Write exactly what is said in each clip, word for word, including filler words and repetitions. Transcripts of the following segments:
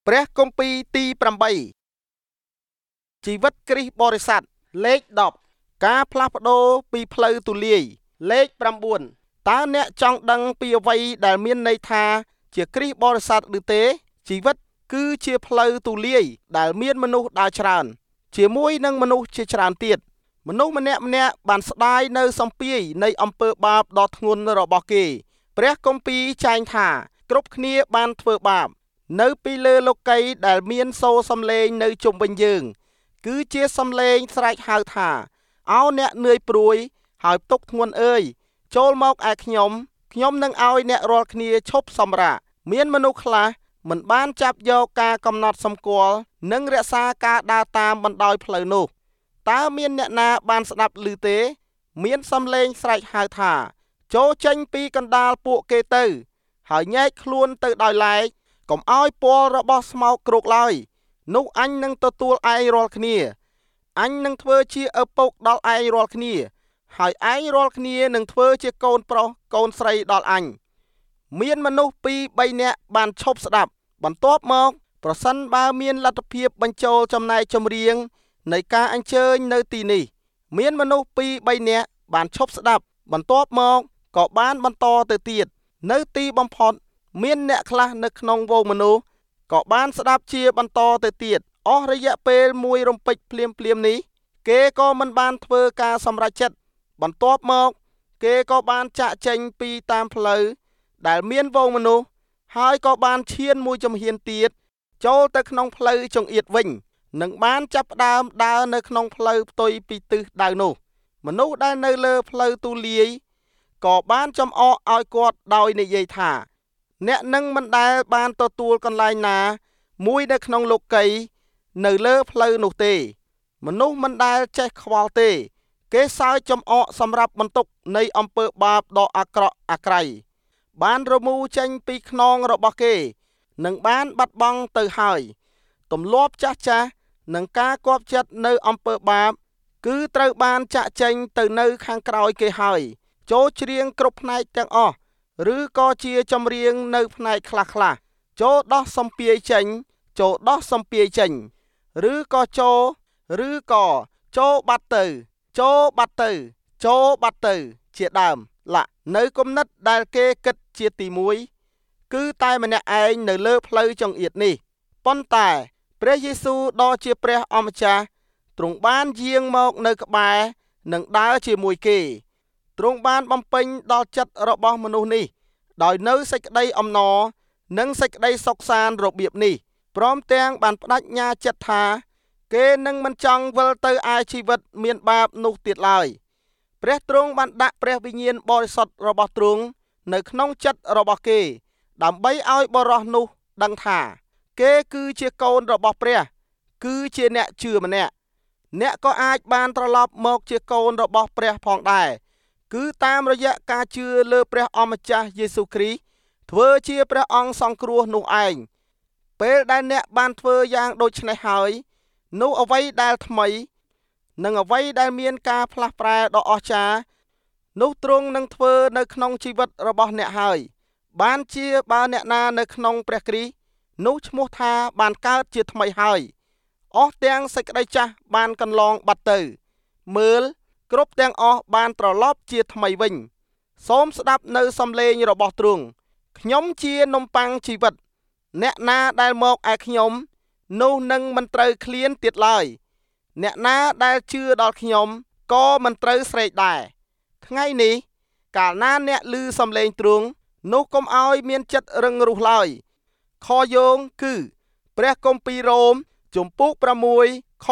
ព្រះគម្ពីរទីeightជីវិតគ្រីស្ទបរិស័ទលេខtenការផ្លាស់ប្ដូរពីផ្លូវទូលាយលេខnineតើអ្នកចង់ដឹងពីអ្វីដែលមានន័យថាជាគ្រីស្ទបរិស័ទឬទេជីវិតគឺជាផ្លូវទូលាយដែលមានមនុស្សដើរច្រើនជាមួយនឹងមនុស្សជាច្រើនទៀតមនុស្សម្នាក់ម្នាក់បានស្ដាយនៅសម្ពាយនៃអំពើបាបដ៏ធ្ងន់របស់គេព្រះគម្ពីរចែងថាគ្រប់គ្នាបានធ្វើបាបនៅពីលើលោកីដែលមានសូរសំឡេងនៅជុំវិញយើងគឺជាសំឡេងស្រែកហៅថាអោអ្នកនឿយព្រួយហើយទុក្ខធ្ងន់អើយចូលមកឯខ្ញុំខ្ញុំនឹងឲ្យអ្នករាល់គ្នាឈប់សម្រាកមានមនុស្សខ្លះមិនបានចាប់យកការកំណត់សម្គាល់និងរក្សាការដើរតាមបណ្ដោយផ្លូវនោះតើមានអ្នកណាបានស្ដាប់ឮទេមានសំឡេងស្រែកហៅថាចូលចេញពីកណ្ដាលពួកគេទៅហើយញែកខ្លួនទៅដោយឡែកកុំឲ្យពណ៌របស់ស្មោកគ្រោកឡើយនោះអញនឹងទទួលឯងរាល់គ្នាអញនឹងធ្វើជាឪពុកដល់ឯងរាល់គ្នាហើយឯងរាល់គ្នានឹងធ្វើជាកូនប្រុសកូនស្រីដល់អញមានមនុស្សពីរបីនាក់បានឈប់ស្ដាប់បន្ទាប់មកប្រសិនបើមានលទ្ធភាពបញ្ចូលចំណែកចម្រៀងនៃការអញ្ជើញនៅទីនេះមានមនុស្សពីរបីនាក់បានឈប់ស្ដាប់បន្ទាប់មកក៏បានបន្តទៅទៀតនៅទីបំផុតមានអ្នកខ្លះនៅក្នុងវងមនុស្សក៏បានស្ដាប់ជាបន្តទៅទៀតអស់រយៈពេលមួយរំពេចភ្លាមភ្លាមនេះគេក៏មិនបានធ្វើការសម្រេចចិត្តបន្ទាប់មកគេក៏បានចាកចេញពីតាមផ្លូវដែលមានវងមនុស្សហើយក៏បានឈានមួយជំហានទៀតចូលទៅក្នុងផ្លូវចង្អៀតវិញនិងបានចាប់ផ្ដើមដើរនៅក្នុងផ្លូវផ្ទុយពីទិសដៅនោះមនុស្សដែលនៅលើផ្លូវទូលាយក៏បានចំអកឲ្យគាត់ដោយនិយាយថាអ្នកនឹងមិនដែលបានទទួលកន្លែងណាមួយនៅក្នុងលោកីនៅលើផ្លូវនោះទេមនុស្សមិនដែលចេះខ្វល់ទេគេសើចចំអកសម្រាប់បន្ទុកនៃអំពើបាបដ៏អាក្រក់អាក្រៃបានរមូរចេញពីខ្នងរបស់គេនិងបានបាត់បង់ទៅហើយទម្លាប់ចាស់ចាស់និងការគប់ចិត្តនៅអំពើបាបគឺត្រូវបានចាក់ចេញទៅនៅខាងក្រោយគេហើយចូលច្រៀងគ្រប់ផ្នែកទាំងអស់ឬក៏ជាចម្រៀងនៅផ្នែកខ្លះខ្លះចូលដោះសំពាយចេញចូលដោះសំពាយចេញឬក៏ចូលឬក៏ចូលបាត់ទៅចូលបាត់ទៅចូលបាត់ទៅជាដើមឡានៅគំនិតដែលគេគិតជាទីមួយគឺតែម្នាក់ឯងនៅលើផ្លូវចង្អៀតនេះប៉ុន្តែព្រះយេស៊ូវដ៏ជាព្រះអម្ចាស់ទ្រង់បានយាងមកនៅក្បែរនិងដើរជាមួយគេទ្រង់បានបំពេញដល់ចិត្តរបស់មនុស្សនេះដោយនៅសេចក្តីអំណរនិងសេចក្តីសុខសាន្តរបៀបនេះព្រមទាំងបានបដិញ្ញាចិត្តថាគេនឹងមិនចង់វិលទៅឯជីវិតមានបាបនោះទៀតឡើយព្រះទ្រង់បានដាក់ព្រះវិញ្ញាណបរិសុទ្ធរបស់ទ្រង់នៅក្នុងចិត្តរបស់គេដើម្បីឲ្យបរិសុទ្ធនោះដឹងថាគេគឺជាកូនរបស់ព្រះគឺជាអ្នកជឿម្នាក់អ្នកក៏អាចបានត្រឡប់មកជាកូនរបស់ព្រះផងដែរគឺតាមរយៈការជឿលើព្រះអម្ចាស់យេស៊ូវគ្រីស្ទធ្វើជាព្រះអង្គសង្គ្រោះនោះឯងពេលដែលអ្នកបានធ្វើយ៉ាងដូចនេះហើយនោះអ្វីដែលថ្មីនិងអ្វីដែលមានការផ្លាស់ប្រែដ៏អស្ចារ្យនោះទ្រង់នឹងធ្វើនៅក្នុងជីវិតរបស់អ្នកហើយបានជាបើអ្នកណានៅក្នុងព្រះគ្រីស្ទនោះឈ្មោះថាបានកើតជាថ្មីហើយអស់ទាំងសេចក្តីចាស់បានកន្លងបាត់ទៅមើលគ្រប់ទាំងអស់បានត្រឡប់ជាថ្មីវិញសូមស្ដាប់នៅសំឡេងរបស់ទ្រង់ខ្ញុំជានំប៉័ងជីវិតអ្នកណាដែលមកឯខ្ញុំនោះនឹងមិនត្រូវឃ្លានទៀតឡើយអ្នកណាដែលជឿដល់ខ្ញុំក៏មិនត្រូវស្រេកដែរថ្ងៃនេះកាលណាអ្នកឮសំឡេងទ្រង់នោះកុំឲ្យមានចិត្តរឹងរូសឡើយខយោងគឺព្រះគម្ពីររ៉ូមជំពូក6ខ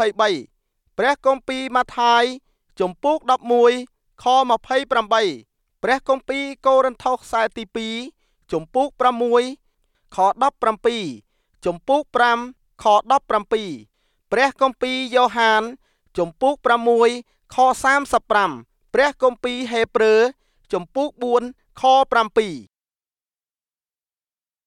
23ព្រះគម្ពីរម៉ាថាយជំពូក11ខ28ព្រះគម្ពីរកូរិនថូសខ្សែទី2ជំពូក6ខ17ជំពូក5ខ17ព្រះគម្ពីរយ៉ូហានជំពូក6ខ35ព្រះគម្ពីរហេព្រើរជំពូក4ខ7